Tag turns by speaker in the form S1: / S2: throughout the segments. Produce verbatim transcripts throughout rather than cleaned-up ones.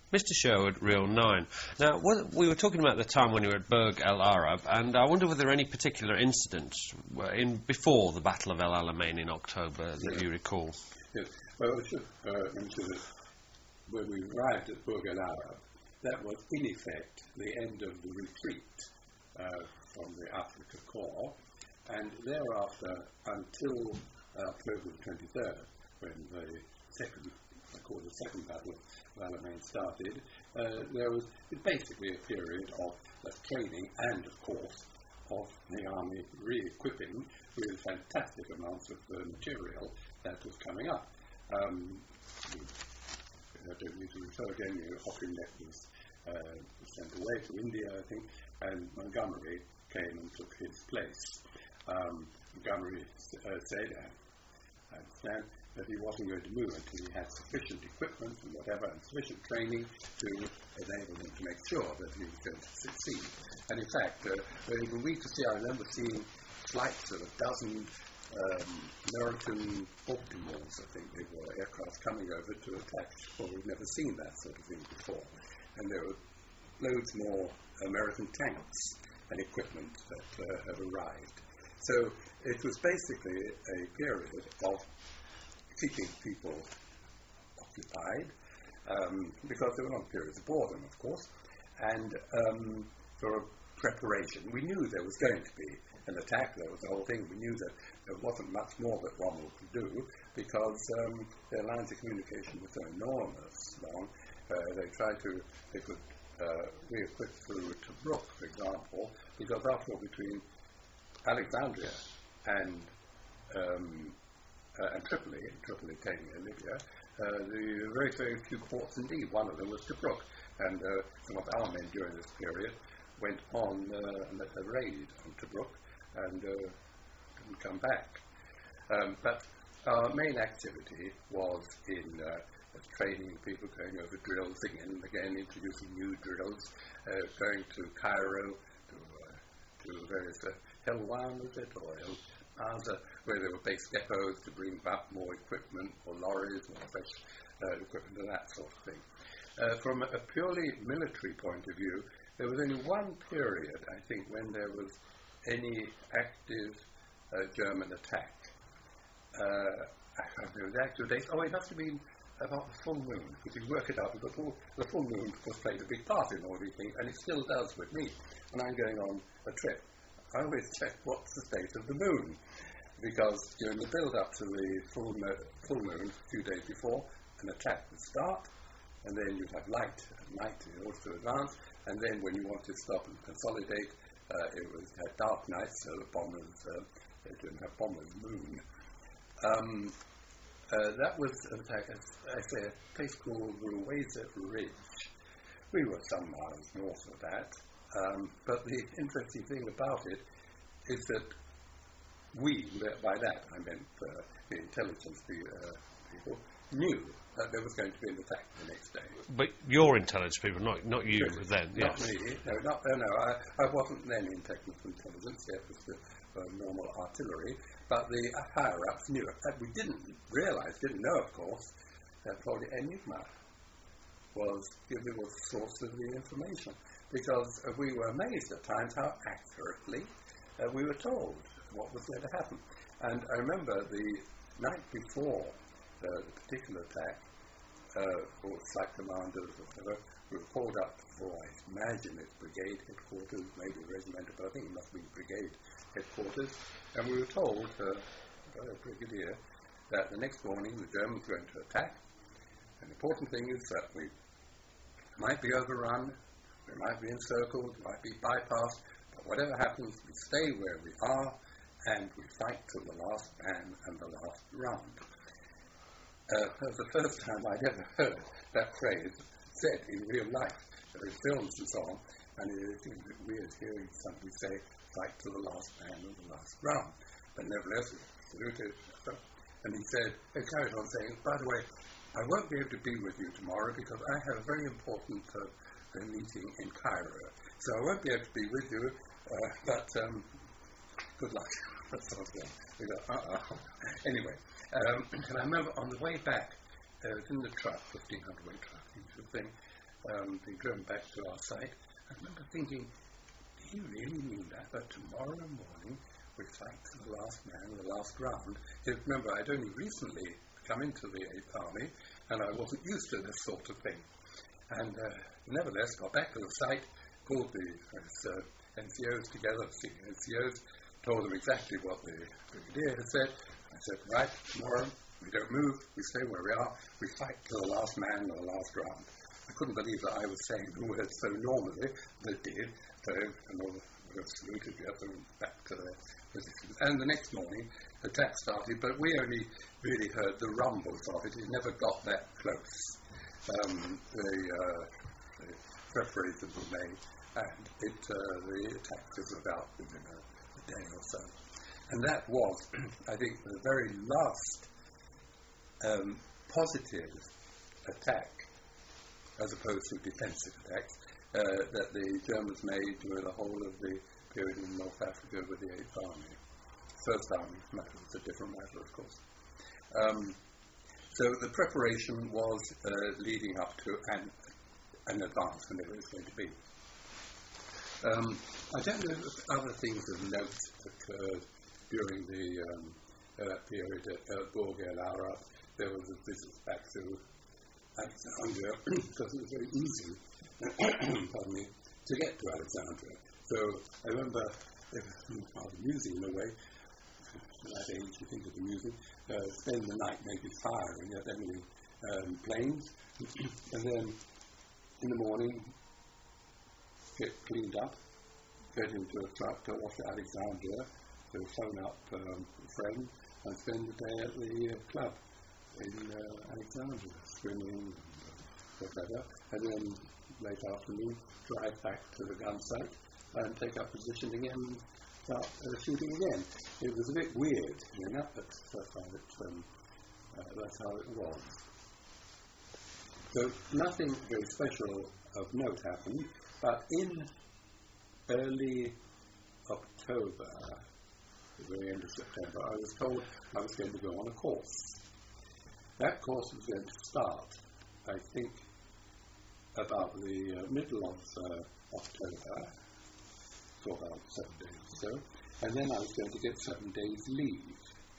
S1: Mister Sherwood, Reel nine. Now, what, we were talking about the time when you were at Burg El Arab, and I wonder whether there are any particular incidents in before the Battle of El Alamein in October that
S2: yes.
S1: you recall.
S2: Yes. Well, I should uh, mention that when we arrived at Burg El Arab, that was in effect the end of the retreat uh, from the Afrika Korps, and thereafter until uh, October the twenty-third, when the second, I call the second Battle of Alamein started, uh, there was basically a period of uh, training and, of course, of the army re-equipping with fantastic amounts of uh, material that was coming up. Um, I don't need to refer again, you know, Auchinleck was uh, sent away to India, I think, and Montgomery came and took his place. Um, Montgomery uh, said, I understand, that he wasn't going to move until he had sufficient equipment and whatever, and sufficient training to enable him to make sure that he was going to succeed. And in fact, uh, when we could see, I remember seeing flights of a dozen um, American Baltimores, I think they were, aircraft coming over to attack. Well, we've never seen that sort of thing before. And there were loads more American tanks and equipment that uh, had arrived. So it was basically a period of keeping people occupied, um, because there were long periods of boredom, of course, and um, for preparation. We knew there was going to be an attack. There was the whole thing. We knew that there wasn't much more that Rommel could do, because um, their lines of communication were so enormous long. Uh, they tried to, they could uh, re-equip through Tobruk, for example, because after all, between Alexandria and um, Uh, and Tripoli, and Tripoli taking in Libya, uh, the very, very few ports indeed. One of them was Tobruk, and uh, some of our men during this period went on uh, a raid on Tobruk and uh, didn't come back. Um, but our main activity was in uh, training people, going over drills again and again, introducing new drills, uh, going to Cairo, to, uh, to various uh, Helwan, was it, or El Maza, where there were base depots to bring back more equipment, more lorries, more fresh uh, equipment, and that sort of thing. Uh, from a purely military point of view, there was only one period, I think, when there was any active uh, German attack. Uh, I can't remember the actual dates. Oh, it must have been about the full moon, because you work it out, because the full moon, of course, played a big part in all these things, and it still does with me. When I'm going on a trip, I always check what's the state of the moon, because during the build-up to the full, mo- full moon, a few days before, an attack would start, and then you'd have light at night in order to advance, and then when you want to stop and consolidate, uh, it was had dark nights, so the bombers, uh, they didn't have bombers' moon. Um, uh, that was an attack, as I say, a place called Ruweza Ridge. We were some miles north of that. Um, but the interesting thing about it is that we, by that I meant uh, the intelligence uh, people, knew that there was going to be an attack the next day.
S1: But your intelligence people, not not you
S2: Really?
S1: then,
S2: Not
S1: yes.
S2: me, no, not, no, no I, I wasn't then in technical intelligence, it was the uh, normal artillery, but the uh, higher-ups knew it. And we didn't realise, didn't know, of course, that probably Enigma was giving us the source of the information. Because uh, we were amazed at times how accurately uh, we were told what was going to happen. And I remember the night before uh, the particular attack, uh, or flight commanders or whatever, we were called up for, I imagine it's brigade headquarters, maybe regimental, but I think it must be brigade headquarters. And we were told uh, by a brigadier that the next morning the Germans were going to attack. And the important thing is that we might be overrun, we might be encircled, we might be bypassed, but whatever happens, we stay where we are, and we fight till the last man and the last round. Uh, that was the first time I'd ever heard that phrase said in real life, in films and so on, and it is a bit weird hearing somebody say, fight till the last man and the last round. But nevertheless, we saluted, and he said, he carried on saying, by the way, I won't be able to be with you tomorrow because I have a very important uh, a meeting in Cairo. So I won't be able to be with you, uh, but um, good luck. That sort of thing. We go, uh-uh. Anyway, um, and I remember on the way back, uh, it was in the truck, fifteen hundred weight truck, sort of thing, um, being driven back to our site, I remember thinking, he really knew that, that tomorrow morning we fight to the last man, the last round. Because remember, I'd only recently come into the eighth Army, and I wasn't used to this sort of thing. And uh, nevertheless, got back to the site, called the uh, N C Os together, senior N C Os, told them exactly what the brigadier had said. I said, right, tomorrow we don't move, we stay where we are, we fight to the last man or the last round. I couldn't believe that I was saying the words so normally they did. So, and all the saluted the other back to their positions. And the next morning, the attack started, but we only really heard the rumbles of it. It never got that close. Um, the, uh, the preparations were made, and it, uh, the attack was about within a, a day or so. And that was, I think, the very last um, positive attack, as opposed to defensive attacks, uh, that the Germans made during the whole of the period in North Africa with the eighth Army. First Army matter was a different matter, of course. Um, so the preparation was uh, leading up to an, an advance, whenever it was going to be. Um, I don't know if other things of note occurred during the um, uh, period at uh, Burg El Arab. There was a visit back to Alexandria because it was very easy pardon me, to get to Alexandria. So I remember, it was rather amusing in a way, at that age you think of the music, uh, spend the night maybe firing at enemy um, planes, and then in the morning get cleaned up, get into a truck to off to Alexandria, to phone up um, a friend, and spend the day at the uh, club in uh, Alexandria, swimming and uh, whatever, and then late afternoon drive back to the gun site and take up position again and start uh, shooting again. It was a bit weird, you know, but that's how it, um, uh, that's how it was. So nothing very special of note happened, but in early October, the very end of September, I was told I was going to go on a course. That course was going to start, I think, about the uh, middle of uh, October, for about seven days or so, and then I was going to get seven days leave.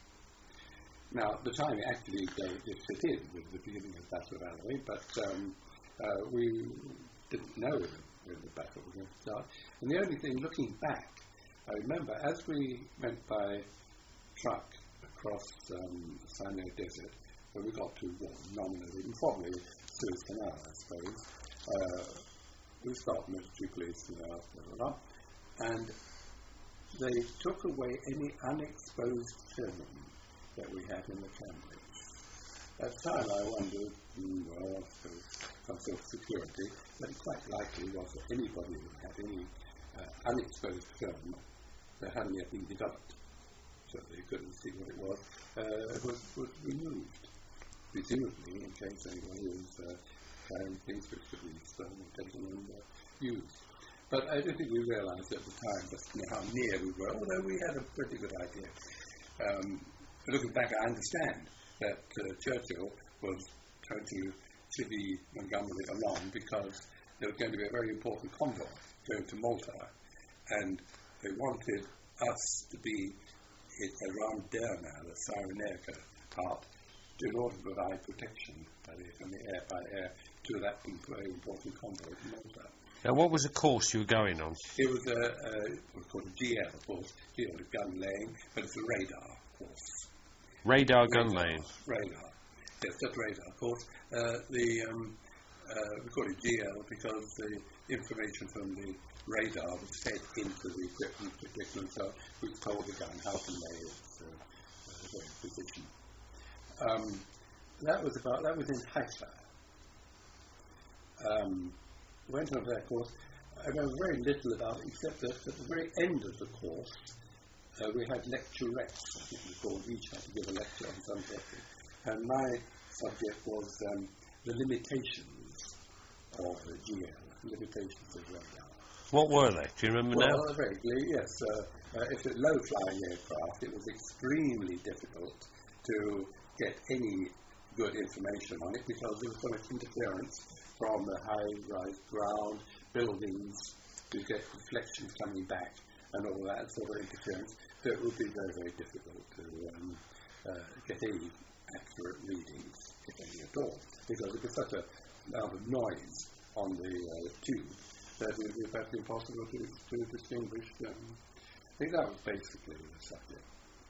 S2: Now, the timing actually it fit in with the beginning of the Battle of Alamein, but um, uh, we didn't know when the battle was going to start. And the only thing, looking back, I remember as we went by truck across um, the Sinai Desert, when we got to what nominally, probably Suez Canal, I suppose, uh, we stopped military police and blah, blah, blah, and they took away any unexposed film that we had in the Cambridge. At the time I wondered, mm, well, I suppose some sort of security, but it quite likely was that anybody who had any uh, unexposed film that hadn't yet been developed, so they couldn't see what it was, uh, was, was removed. Presumably, in case anyone was uh, carrying things which could be stolen and taken and uh, used. But I don't think we realised at the time just how near we were, although we had a pretty good idea. Um, looking back, I understand that uh, Churchill was trying to chivvy Montgomery along because there was going to be a very important convoy going to Malta, and they wanted us to be around Derna, the Cyrenaica part, in order to provide protection by the, from the air, by air to that very important convoy to Malta.
S1: Now, what was the course you were going on?
S2: It was a, a what's called a G L, of course, G L, a gun laying, but it's a radar course.
S1: Radar, radar gun laying?
S2: Radar. Yes, that's radar, of course. Uh, the, um, uh, we call it G L because the information from the radar was fed into the equipment, equipment so we told the gun how to lay its uh, uh, position. Um, that was about, that was in Haifa. Um, went on that course. I remember very little about it, except that at the very end of the course, uh, we had lecturettes, I think we called, each had to give a lecture on some topic. And my subject was um, the limitations of the G L, limitations of radar.
S1: What were they? Do you remember
S2: well,
S1: now?
S2: Well, vaguely, yes. Uh, uh, if it's low-flying aircraft, it was extremely difficult to get any good information on it because there was so much interference from the high-rise ground buildings. You get reflections coming back and all that sort of interference. So it would be very, very difficult to um, uh, get any accurate readings, if any at all, because it was such a amount of noise on the uh, tube that it would be about impossible to, to distinguish. Um, I think that was basically the subject.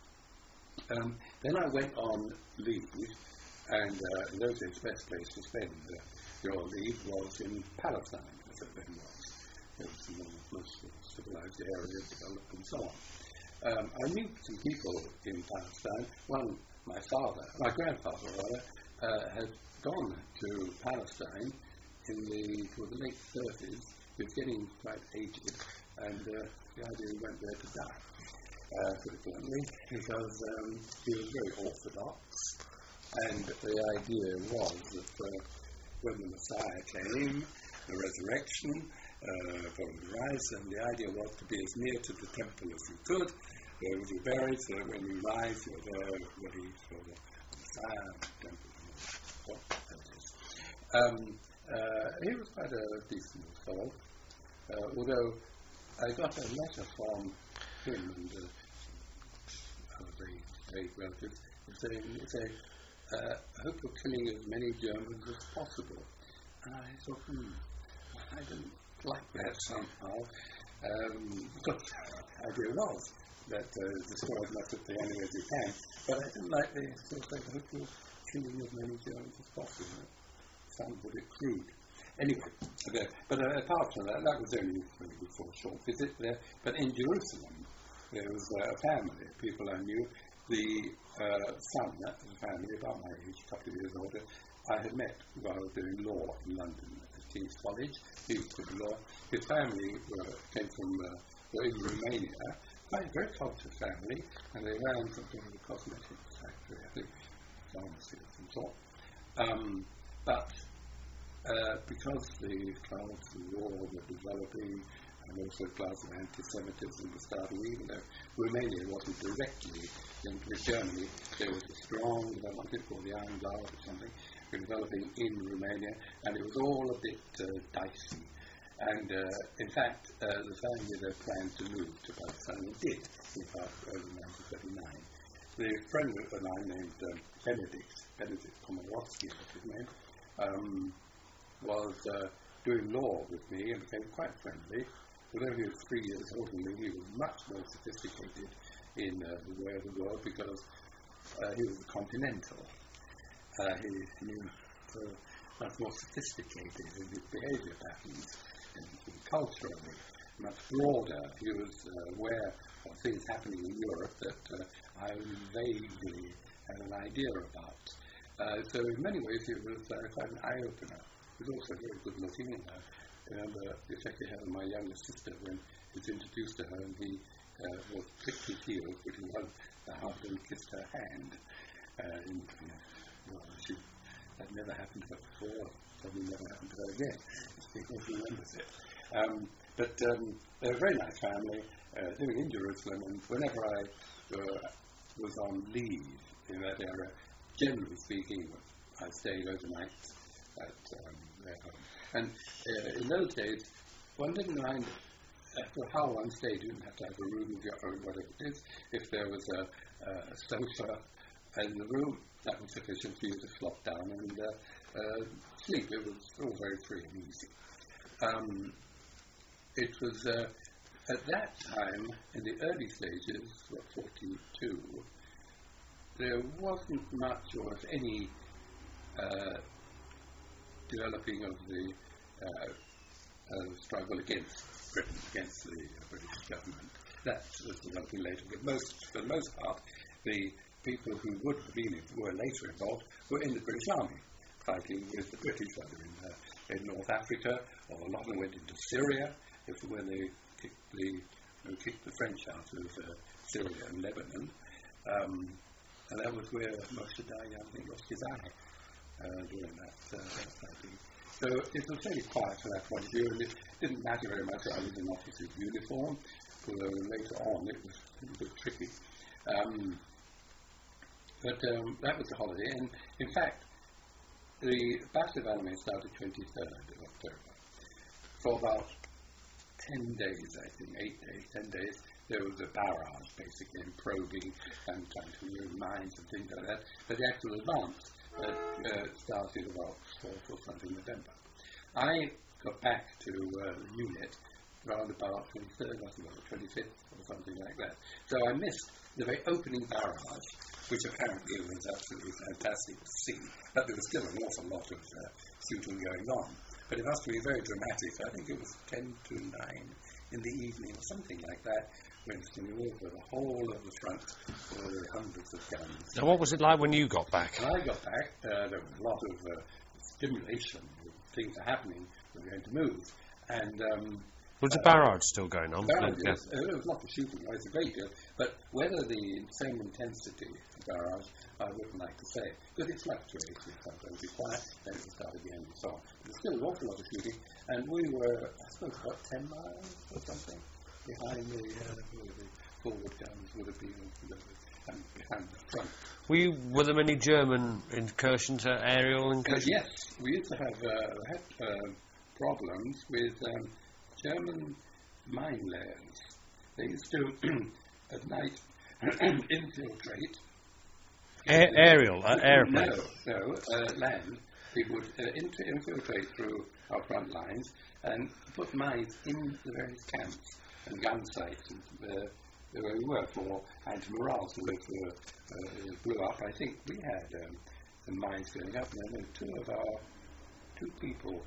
S2: Um, then I went on leave, and uh, in those days the best place to spend uh, your leave was in Palestine, as it then was. It was the most civilized area, developed and so on. Um, I knew some people in Palestine. One, my father, my grandfather rather, uh, had gone to Palestine in the, for the late thirties. He was getting quite aged, and uh, the idea he went there to die, uh, put it bluntly, because um, he was very orthodox, and the idea was that uh, when the Messiah came, the resurrection, Uh, from the rise, and the idea was to be as near to the temple as you could, where you were buried, so that when you rise, you're there ready for the Messiah, the temple, what that is. Um, uh, he was quite a decent fellow, uh, although I got a letter from him and uh, other very vague relatives saying, saying uh, I hope you're killing as many Germans as possible. And I thought, hmm, I didn't like that somehow, um, because the idea was that uh, destroy as much of the enemy as you can, but I didn't like the sort of thing, I hope you're killing as many Germans as possible. It sounded a bit crude. Anyway, okay, but uh, apart from that, that was only for a short visit there, but in Jerusalem, there was uh, a family, people I knew, the uh, son of the family, about my age, a couple of years older, I had met while doing law in London at King's College. He was doing law. His family were, came from, uh, were in Romania, quite a very cultured family, and they ran something of a cosmetics factory, I think, pharmacy of some sort. Um, but uh, because the clouds of war were developing, and also clouds of anti-Semitism were starting, even though Romania wasn't directly linked with Germany, there was a strong development called the Iron Guard or something, developing in Romania, and it was all a bit uh, dicey. And uh, in fact, uh, the family there planned to move to Pakistan, and did, in fact, early nineteen thirty-nine. The friend of mine named um, Benedict, Benedict Komorowski, was his name, um, was uh, doing law with me and became quite friendly. Although he was three years older than me, he was much more sophisticated in uh, the way of the world because uh, he was a continental. Uh, he, he was uh, much more sophisticated in his behaviour patterns and, and culturally, much broader. He was uh, aware of things happening in Europe that uh, I vaguely had an idea about. Uh, so in many ways he was uh, quite an eye-opener. He was also very good looking. And, uh, I remember the effect he had on my younger sister when he was introduced to her, and he uh, was clicked his heels, but he was the husband and kissed her hand. Uh, in, you know, well, she, that never happened to her before, probably never happened to her again. She remembers it. Um, but um, they're a very nice family, uh, living in Jerusalem, and whenever I uh, was on leave in that area, generally speaking, I stayed overnight at um, their home. And uh, in those days, one didn't mind uh, for how one stayed. You didn't have to have a room of your own, whatever it is. If there was a, a sofa in the room, that was sufficient for you to flop down and uh, uh, sleep. It was all very free and easy. Um, it was uh, at that time, in the early stages, what, forty-two, there wasn't much or if any uh, developing of the uh, uh, struggle against Britain, against the uh, British government. That was developing later. But most, for the most part, the people who would have been, were later involved, were in the British Army, fighting with the British, either in, uh, in North Africa, or a lot of them went into Syria, if, when they kicked the, you know, kicked the French out of uh, Syria and Lebanon. Um, and that was where Moshe Dayan, I think, lost his eye uh, during that, uh, that fighting. So it was fairly quiet from that point of view, and it didn't matter very much that I was in officer's uniform, although later on it was a little bit tricky. Um, But um, that was the holiday, and in fact, the Battle of Alamein started twenty-third of October. For about ten days, I think, eight days, ten days, there was a barrage, basically, and probing and trying to remove mines and things like that. But the actual advance uh, uh, started about fourth or something November. I got back to uh, the unit around about twenty-third, I think, or twenty-fifth, or something like that. So I missed the very opening barrage, which apparently was absolutely fantastic to see. But there was still an awful lot of uh, shooting going on. But it must be very dramatic. I think it was ten to nine in the evening, or something like that, when over the whole of the front, there were hundreds of guns.
S1: Now, what was it like when you got back?
S2: When I got back, uh, there was a lot of uh, stimulation. Things are happening. We're going to move. And um,
S1: was the barrage still going on?
S2: barrage,
S1: Yeah.
S2: was, uh, there was a lot of shooting. It was a great deal. But whether the same intensity of barrage, I wouldn't like to say. Because it fluctuated. Sometimes it would be quiet, then it would start again, and so on. But there's still an awful lot of shooting. And we were, I suppose, about ten miles or something behind the, uh, the forward guns would have been, uh, and behind the front.
S1: Were, you, were there many German incursions, uh, aerial
S2: Uh,
S1: incursions?
S2: yes, we used to have uh, had uh, problems with um, German mine layers. They used to, at night, infiltrate.
S1: A- aerial, uh, airplane.
S2: No, no, uh, land. They would uh, inter- infiltrate through our front lines and put mines in the various camps and gun sites and, uh, where we were for anti-morale. So if uh, uh, it blew up, I think we had um, some mines going up, and then two of our, two people,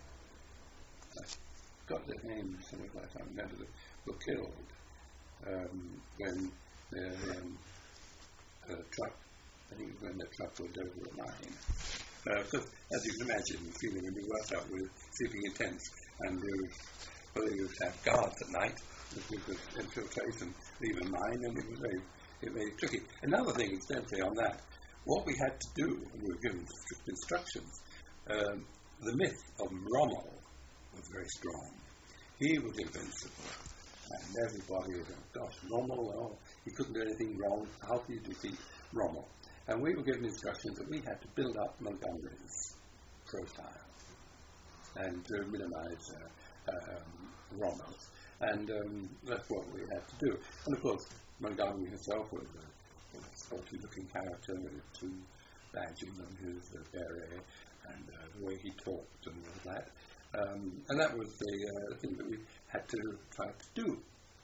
S2: I got their names, some of I can't remember them, were killed um, when their um, uh, truck, I think when their truck went over a mine. Uh, because, as you can imagine, you know, when you work out with sleeping in tents and you, well, you would have guards at night, if you could infiltrate and leave a mine, and it was very, it was very tricky. Another thing, incidentally, on that, what we had to do, and we were given strict instructions, um, the myth of Rommel was very strong. He was invincible, and everybody was, oh, gosh, Rommel, oh, he couldn't do anything wrong, how can you defeat Rommel? And we were given instructions that we had to build up Montgomery's profile and to minimize uh, um, Rommel's. And um, that's what we had to do. And of course, Montgomery himself was a, a sporty-looking character with two badges on his uh, beret and uh, the way he talked and all that. Um, and that was the uh, thing that we had to try to do.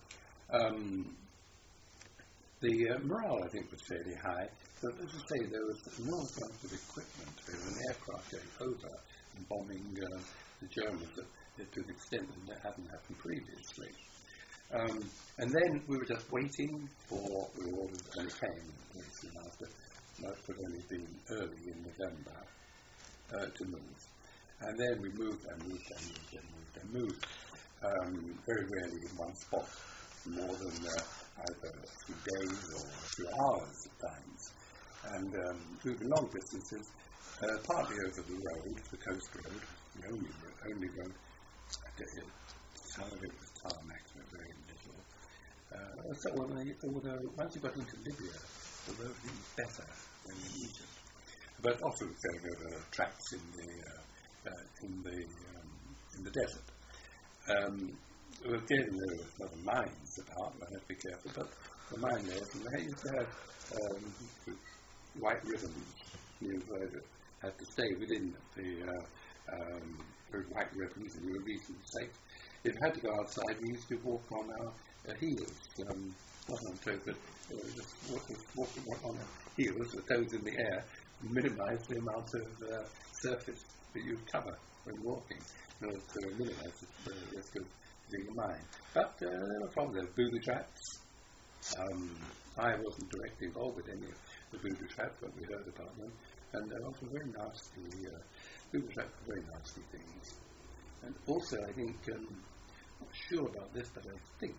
S2: Um, the uh, morale, I think, was fairly high. So, as I say, there was no amount of equipment. There was an aircraft going over and bombing uh, the Germans that, that to the extent that that hadn't happened previously. Um, and then we were just waiting for the orders, and it came soon after. Most had only been early in November uh, to move. And then we moved and moved and moved and moved and moved. Um, very rarely in one spot, more than uh, either a few days or a few hours at times. And um, moving long distances, uh, partly over the road, the coast road, the only road, only road. Some of it was tarmac, but very little. Uh, so when they, although once you got into Libya, the road was even better than in Egypt. But also going over tracks in the uh, uh, in the um, in the desert. Um, again, there were other mines about. I had to be careful, but the mine layers, and they used to have um, white ribbons. You had to stay within the uh, um, white ribbons, and you were reasonably safe. If you had to go outside, we used to walk on our uh, heels, um, not on toes, but uh, just walk, walk, walk on our heels, with toes in the air, and minimise the amount of uh, surface that you cover when walking, in order to minimise the uh, risk of being a mine. But uh, there were problems. There were booby traps. Um, I wasn't directly involved with any of the booby traps, but we heard about them. And they're also very nasty, uh, booby traps are very nasty things. And also, I think, um, I'm not sure about this, but I think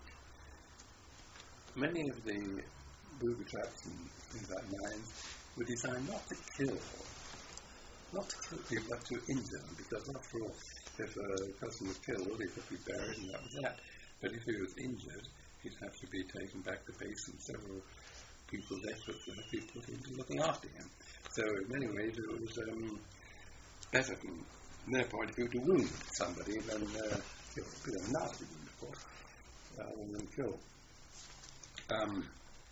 S2: many of the booby traps and things like mines were designed not to kill, not to kill people, but to injure them, because after all, if a person was killed, he could be buried and that was that. But if he was injured, he'd have to be taken back to base, and several people's efforts would have been put into looking after him. So in many ways it was um, better from their point of view to wound somebody than uh, kill. You know, a nasty wound, of course, rather than kill. Um,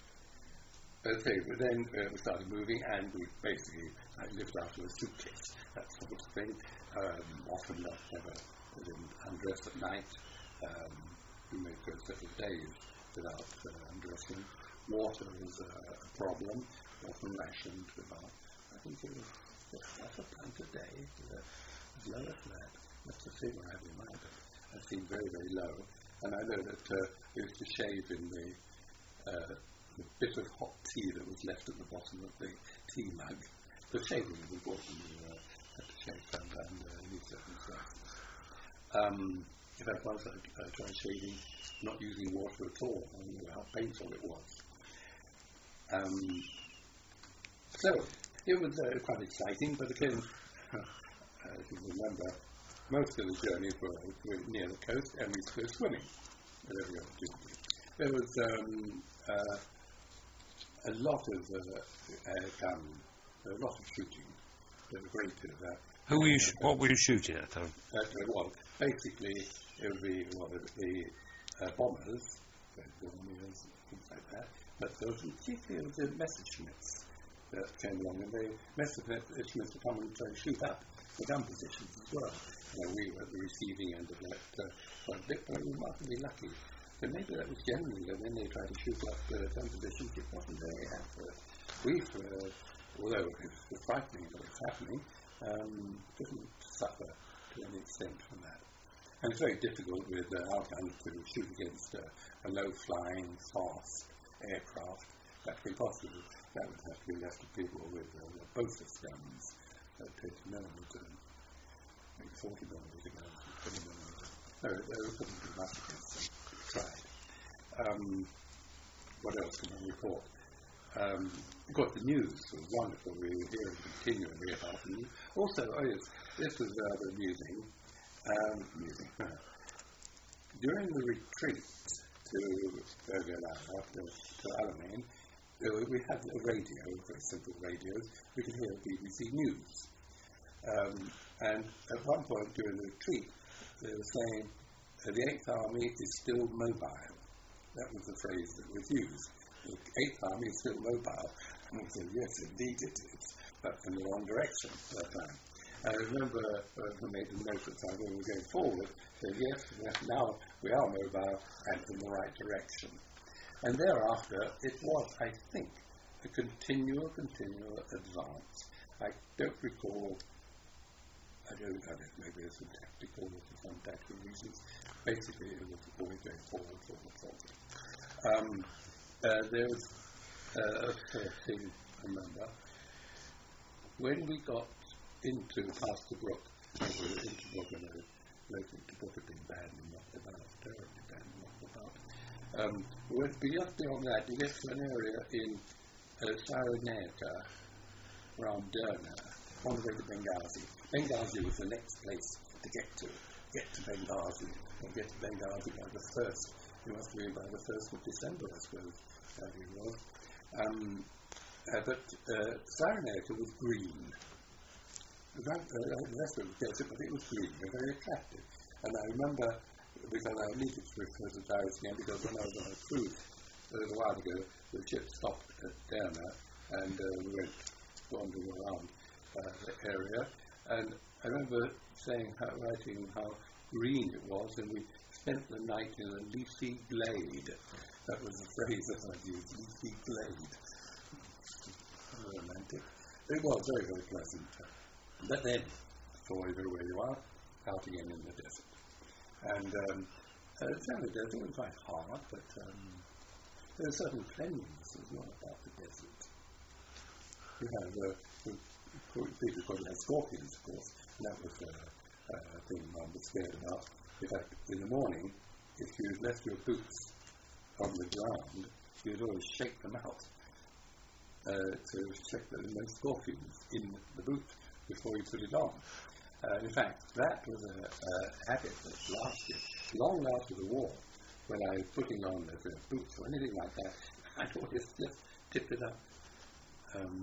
S2: okay, but then uh, we started moving, and we basically I lived out of a suitcase, that sort of thing. Um, often not never didn't undress at night. Um, we may go several days without uh, undressing. Water was uh, a problem, often rationed about, I think it was just half a pint a day. It was low as that. That's the thing I have in mind. It seemed very, very low. And I know that uh, we used to shave in the, uh, the bit of hot tea that was left at the bottom of the tea mug. The shaving was important. You uh, had to shave under uh, any circumstances. Um, in fact, once I uh, tried shaving, not using water at all. I knew how painful it was. Um, so, it was uh, quite exciting, but again, uh, if you remember, most of the journeys were, were near the coast, and we used to go swimming at every opportunity. There was um, uh, a lot of uh, uh, guns, a lot of shooting. There were great of that.
S1: Who were you? Sh- what were you shooting at, Tom?
S2: Uh, well, basically, it would be well, the uh, bombers, bombers, things like that. But there was particularly the Messerschmitts that came along, and the Messerschmitts would come and try to shoot up the gun positions as well. You know, we were at the receiving end of that. Uh, but they were remarkably lucky. So maybe that was generally that when they tried to shoot up the gun positions, it wasn't very accurate. We, uh, although it was frightening what was happening, um, didn't suffer to any extent from that. And it's very difficult with uh, our guns to shoot against uh, a low-flying, fast aircraft. That would be possible. That would have to be left to people with uh, Bofors guns, uh, twenty millimeter, maybe forty millimeter guns, twenty millimeter. No, there couldn't be much against them. We tried. Um, what else can I report? Um, of course, the news was wonderful. We were hearing continually about the news. Also, oh yes, this was rather amusing. Um, amusing. During the retreat to Burg El Arab, to, to Alamein, uh, we had a radio, very simple radios. We could hear B B C News. Um, and at one point during the retreat, they were saying, uh, the Eighth Army is still mobile. That was the phrase that was used. The Eighth Army is still mobile. And we said, yes, indeed it is, but in the wrong direction at that time. I remember uh, we made a note at the time when we were going forward, said, yes, now we are mobile and in the right direction. And thereafter, it was, I think, a continual, continual advance. I don't recall, I don't know, maybe there's some tactical, for some tactical reasons. Basically, it was always going forward, forward, forward. Um, uh, there was uh, a thing, I remember, when we got into past the brook, into the brook, and the local brook had been badly knocked about, terribly badly knocked about. Um, we went beyond, beyond that, you get to an area in uh, Cyrenaica, around Derna, on the way to Benghazi. Benghazi was the next place to get to. Get to Benghazi, and get to Benghazi by the first. It must be by the first of December, I suppose, that it was. Um, uh, but uh, Cyrenaica was green. The rest of it was desert, but it was green, very attractive. And I remember, because I needed to refer to Darius again, because when I was on a cruise a little while ago, the ship stopped at Derna, and uh, we went wandering around uh, the area. And I remember saying, how, writing how green it was, and we spent the night in a leafy glade. That was the phrase that I used, leafy glade. Romantic. It was very, very pleasant. But then, before you know where you are, out again in the desert. And um, uh, the desert was quite hard, but um, there was certain cleanliness as well about the desert. You have uh, people called have scorpions, of course, and that was uh, a thing I was scared about. In fact, in the morning, if you left your boots on the ground, you'd always shake them out uh, to check that there were no scorpions in the boot before you put it on. Uh, in fact, that was a, a habit that lasted long after the war. When I was putting on the, the boots or anything like that, I'd always just tip it up. Um,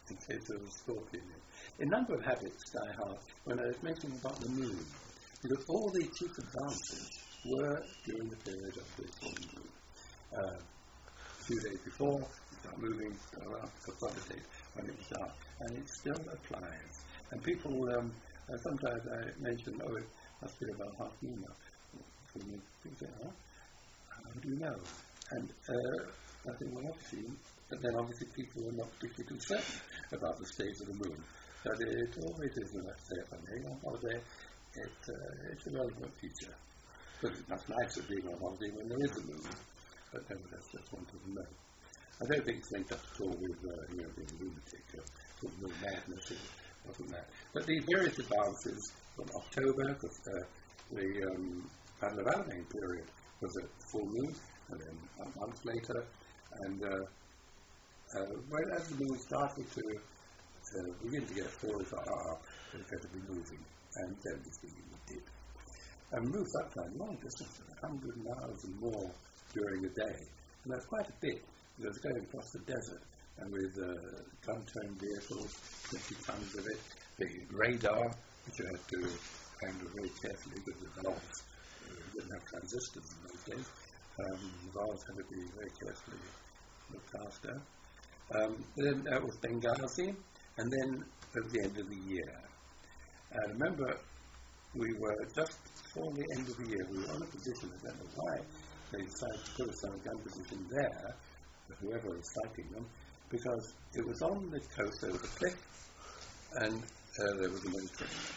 S2: in case there was thought in it. A number of habits die hard when I was mentioning about the moon, because all the chief advances were during the period of the full moon. Uh, a few days before, you start moving around for other days when it was dark, and it still applies. And people, um, uh, sometimes I mention, oh, it must be about half moon now. People say, huh? How do you know? And uh, I think, well, obviously, but then obviously people are not particularly concerned about the state of the moon. But it always is, when I say it on on holiday, it, uh, it's a relevant feature. Because it's much nicer being on holiday when there is a moon. But nevertheless, that's one to know. I don't think it's linked up at all with, uh, you know, being a lunatic or sort of no madness or something like that. But these various advances from October, because uh, the um, Battle of Alamein period was at full moon, and then a month later, and uh, uh, when as the moon started to uh, begin to get full, we thought, ah, it's going to be moving, and then this thing did. And moved that time long distance, one hundred miles and more during the day, and that's quite a bit. It was going across the desert, and with uh, gun-turned vehicles, twenty tons of it, the radar, which you had to handle very carefully with the valves. Uh, we didn't have transistors in those days. Um, the valves had to be very carefully looked after. Um, then that was Benghazi, and then at the end of the year. And remember, we were just before the end of the year, we were on a position, I don't know why, they decided to put us on a gun position there, whoever was fighting them, because it was on the coast, there was a cliff, and uh, there was a Mediterranean.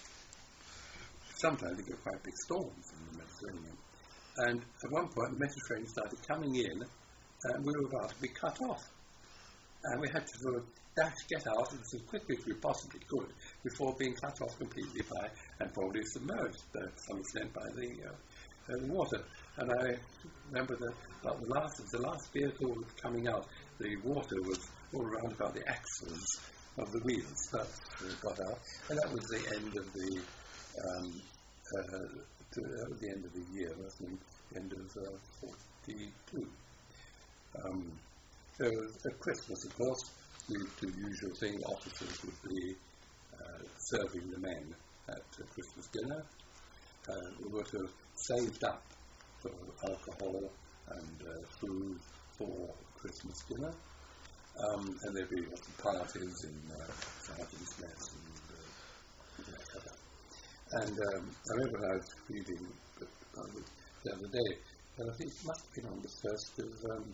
S2: Sometimes you get quite big storms in the Mediterranean. And at one point, the Mediterranean started coming in, and we were about to be cut off. And we had to sort of dash, get out as quickly as we possibly could before being cut off completely by, and probably submerged uh, to some extent by the, uh, uh, the water. And I remember that about the last, the last vehicle coming out, the water was all around about the axles of the wheels. That uh, got out, and that was the end of the um, uh, to, that was the end of the year. That was the end of uh, forty-two. Um, so at Christmas, of course, we do the usual thing. Officers would be uh, serving the men at uh, Christmas dinner. Uh, we were to have saved up for alcohol and uh, food for Christmas dinner. Um, and there'd be lots of parties in uh, Sergeant's Mess and uh, whatever. And um, I remember when I was reading uh, the other day, and I think it must have been on the first of, um,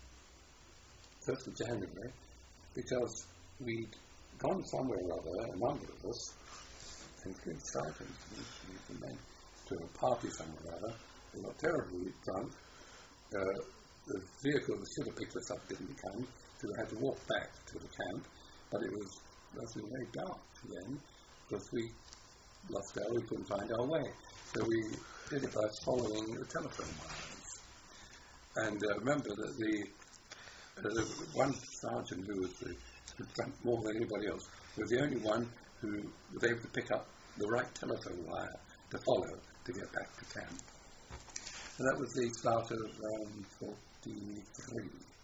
S2: first of January, because we'd gone somewhere or other, a number of us, including sergeants and men, to a party somewhere or other. We got terribly drunk. Uh, the vehicle that should have picked us up didn't come, so we had to walk back to the camp. But it was actually very dark then, because we lost our, we couldn't find our way. So we did it by following the telephone wires. And uh, remember that the, uh, the one sergeant who was the, who drank more than anybody else was the only one who was able to pick up the right telephone wire to follow to get back to camp. And that was the start of um, forty-three.